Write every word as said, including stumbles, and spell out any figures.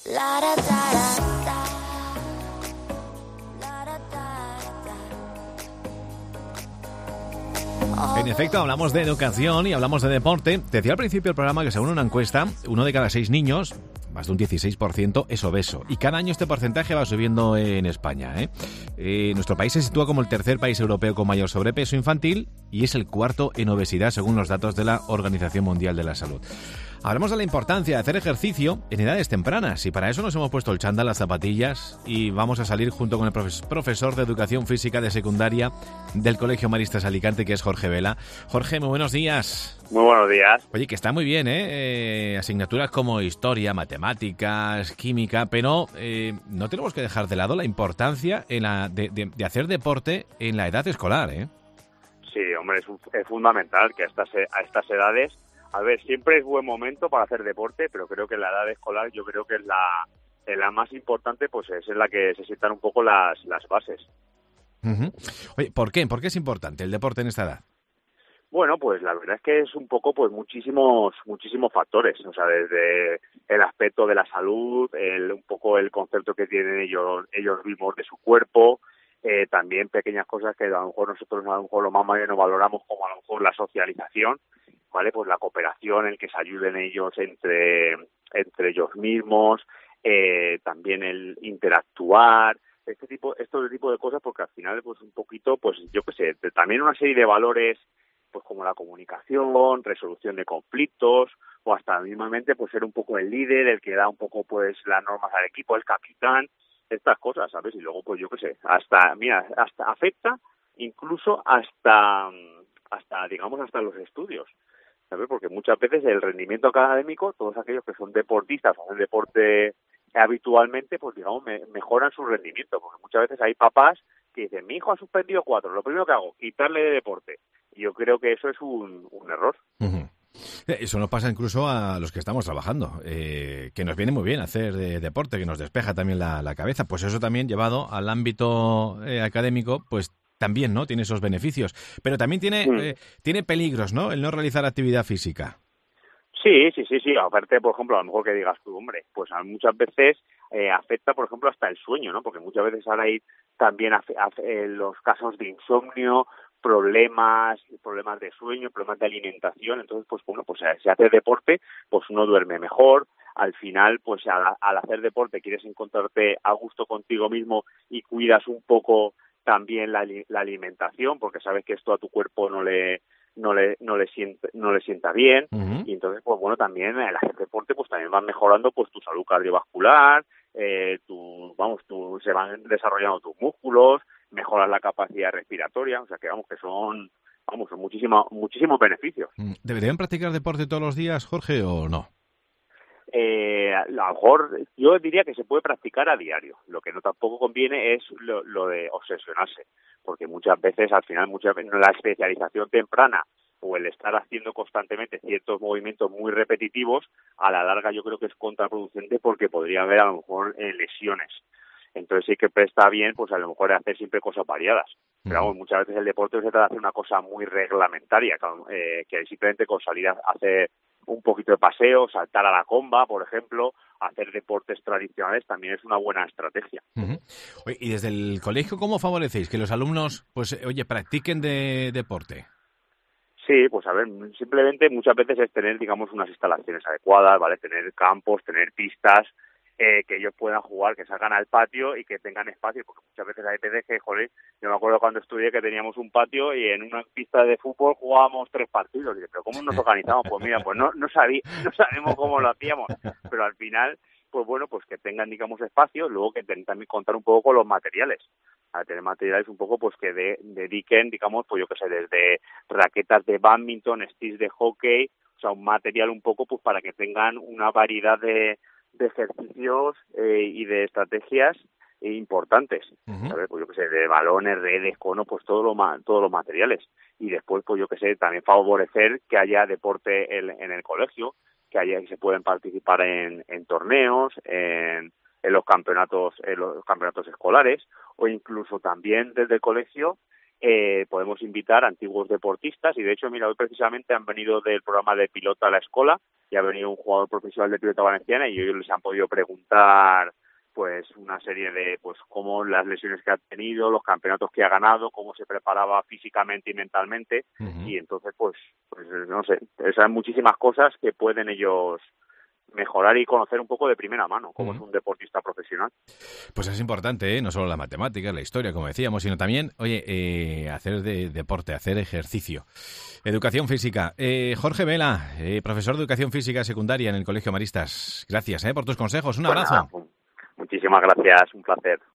La, da, da, da, da. En efecto, hablamos de educación y hablamos de deporte. Te decía al principio del programa que según una encuesta, uno de cada seis niños, más de un dieciséis por ciento, es obeso. Y cada año este porcentaje va subiendo en España, ¿eh? Eh, nuestro país se sitúa como el tercer país europeo con mayor sobrepeso infantil y es el cuarto en obesidad según los datos de la Organización Mundial de la Salud. Hablamos de la importancia de hacer ejercicio en edades tempranas y para eso nos hemos puesto el chándal, las zapatillas y vamos a salir junto con el profesor de Educación Física de Secundaria del Colegio Maristas Alicante, que es Jorge Vela. Jorge, muy buenos días. Muy buenos días. Oye, que está muy bien, ¿eh? eh asignaturas como historia, matemáticas, química, pero eh, no tenemos que dejar de lado la importancia en la, de, de, de hacer deporte en la edad escolar, ¿eh? Sí, hombre, es, es fundamental que a estas, a estas edades... A ver, siempre es buen momento para hacer deporte, pero creo que la edad escolar yo creo que es la, es la más importante, pues es en la que se sientan un poco las, las bases. Uh-huh. Oye, ¿por qué? ¿Por qué es importante el deporte en esta edad? Bueno, pues la verdad es que es un poco, pues muchísimos, muchísimos factores, o sea, desde el aspecto de la salud, el, un poco el concepto que tienen ellos, ellos mismos de su cuerpo, eh, también pequeñas cosas que a lo mejor nosotros a lo mejor lo más mayor no valoramos, como a lo mejor la socialización, ¿vale? Pues la cooperación, el que se ayuden ellos entre, entre ellos mismos, eh, también el interactuar, este tipo, este tipo de cosas, porque al final, pues un poquito, pues yo qué sé, también una serie de valores, pues como la comunicación, resolución de conflictos, o hasta mismamente, pues ser un poco el líder, el que da un poco, pues, las normas al equipo, el capitán, estas cosas, ¿sabes? Y luego, pues yo qué sé, hasta, mira, hasta afecta incluso hasta, hasta, digamos, hasta los estudios, ¿sabes? Porque muchas veces el rendimiento académico, todos aquellos que son deportistas o hacen deporte habitualmente, pues digamos, me, mejoran su rendimiento, porque muchas veces hay papás que dicen, mi hijo ha suspendido cuatro, lo primero que hago, quitarle de deporte. Y yo creo que eso es un, un error. Uh-huh. Eso nos pasa incluso a los que estamos trabajando, eh, que nos viene muy bien hacer de deporte, que nos despeja también la, la cabeza. Pues eso también llevado al ámbito eh, académico, pues también, ¿no? Tiene esos beneficios. Pero también tiene, mm. eh, tiene peligros, ¿no? El no realizar actividad física. Sí, sí, sí, sí. Aparte, por ejemplo, a lo mejor que digas tú, hombre, pues muchas veces eh, afecta, por ejemplo, hasta el sueño, ¿no? Porque muchas veces ahora hay también hace, hace, los casos de insomnio, problemas, problemas de sueño, problemas de alimentación. Entonces, pues bueno, pues si haces deporte, pues uno duerme mejor. Al final, pues al, al hacer deporte quieres encontrarte a gusto contigo mismo y cuidas un poco también la, la alimentación, porque sabes que esto a tu cuerpo no le no le no le sienta no le sienta bien. Uh-huh. Y entonces, pues bueno, también el hacer deporte pues también va mejorando pues tu salud cardiovascular, eh, tu vamos, tu se van desarrollando tus músculos, mejoras la capacidad respiratoria, o sea que vamos que son vamos, son muchísimos muchísimos beneficios. ¿Deberían practicar deporte todos los días, Jorge, o no? Eh, a lo mejor yo diría que se puede practicar a diario. Lo que no tampoco conviene es lo, lo de obsesionarse, porque muchas veces, al final, muchas veces la especialización temprana o el estar haciendo constantemente ciertos movimientos muy repetitivos, a la larga yo creo que es contraproducente porque podría haber a lo mejor eh, lesiones. Entonces sí que está bien, pues a lo mejor hacer siempre cosas variadas. Pero vamos, muchas veces el deporte se trata de hacer una cosa muy reglamentaria, eh, que simplemente con salir a hacer un poquito de paseo, saltar a la comba, por ejemplo, hacer deportes tradicionales también es una buena estrategia. Uh-huh. Oye, y desde el colegio, ¿cómo favorecéis que los alumnos, pues, oye, practiquen de deporte? Sí, pues a ver, simplemente muchas veces es tener, digamos, unas instalaciones adecuadas, ¿vale? Tener campos, tener pistas, eh, que ellos puedan jugar, que salgan al patio y que tengan espacio, porque muchas veces hay veces que, joder, yo me acuerdo cuando estudié que teníamos un patio y en una pista de fútbol jugábamos tres partidos, y dije, pero ¿cómo nos organizamos? Pues mira, pues no no sabí, no sabemos cómo lo hacíamos, pero al final, pues bueno, pues que tengan, digamos, espacio, luego que tengan también contar un poco con los materiales, a tener materiales un poco, pues que de, dediquen, digamos, pues yo qué sé, desde raquetas de bádminton, sticks de hockey, o sea, un material un poco, pues para que tengan una variedad de de ejercicios eh, y de estrategias eh, importantes, uh-huh. ¿sabes? Pues yo que sé, de balones, redes, conos, pues todos los ma- todos los materiales. Y después, pues yo que sé, también favorecer que haya deporte en, en el colegio, que haya que se pueden participar en, en torneos, en, en los campeonatos, en los campeonatos escolares, o incluso también desde el colegio eh, podemos invitar a antiguos deportistas y de hecho, mira, hoy precisamente han venido del programa de pilota a la escuela y ha venido un jugador profesional de pilota valenciana y ellos les han podido preguntar pues una serie de pues cómo las lesiones que ha tenido, los campeonatos que ha ganado, cómo se preparaba físicamente y mentalmente uh-huh. y entonces pues pues no sé, esas muchísimas cosas que pueden ellos mejorar y conocer un poco de primera mano cómo uh-huh. es un deportista profesional. Pues es importante, ¿eh? No solo la matemática, la historia, como decíamos, sino también, oye, eh, hacer de deporte, hacer ejercicio. Educación física. Eh, Jorge Vela, eh, profesor de Educación Física Secundaria en el Colegio Maristas. Gracias eh, por tus consejos. Un abrazo. Pues nada, muchísimas gracias, un placer.